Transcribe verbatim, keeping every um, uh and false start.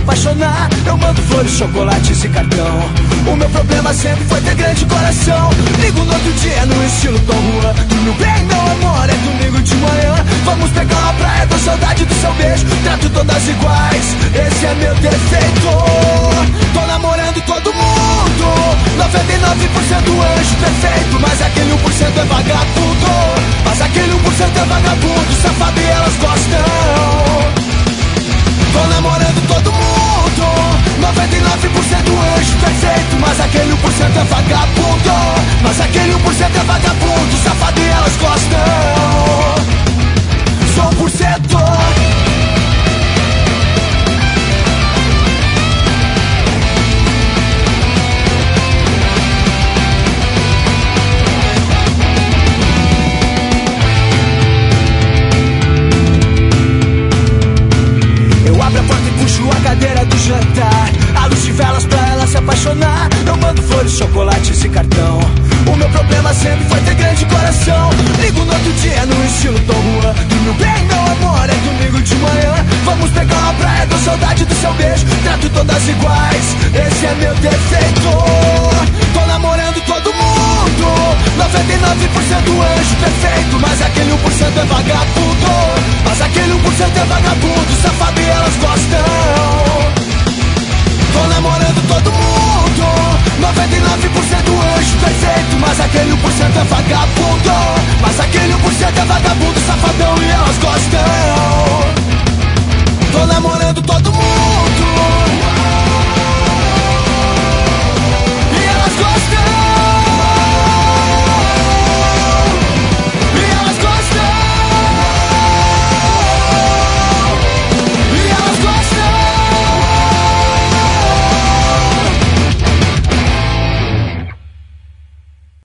apaixonar. Eu mando flores, chocolates e cartão. O meu problema sempre foi ter grande coração. Ligo no outro dia no estilo Tom Juan. Tudo bem, meu amor, é domingo de manhã. Vamos pegar uma praia, tô saudade do seu beijo. Trato todas iguais, esse é meu defeito. Tô namorando todo mundo, noventa e nove por cento anjo perfeito. Mas aquele um por cento é vagabundo. Mas aquele um por cento é vagabundo, safado e elas gostam. Tô namorando todo mundo, noventa e nove por cento anjo perfeito. Mas aquele um por cento é vagabundo. Mas aquele um por cento é vagabundo, safado e elas gostam. Sou um por cento. Abre a porta e puxo a cadeira do jantar. A luz de velas pra ela se apaixonar. Eu mando flores, chocolates e cartão. O meu problema sempre foi ter grande coração. Ligo no outro dia no estilo Tom Juan. Tudo bem, meu amor, é domingo de manhã. Vamos pegar uma praia, tô saudade do seu beijo. Trato todas iguais, esse é meu defeito. Tô namorando todo mundo, noventa e nove por cento anjo perfeito. Mas aquele um por cento é vagabundo. Mas aquele um por cento é vagabundo, safado e elas gostam. Tô namorando todo mundo, noventa e nove por cento anjo perfeito. Mas aquele um por cento é vagabundo. Mas aquele um por cento é vagabundo, safadão e elas gostam. Tô namorando todo mundo,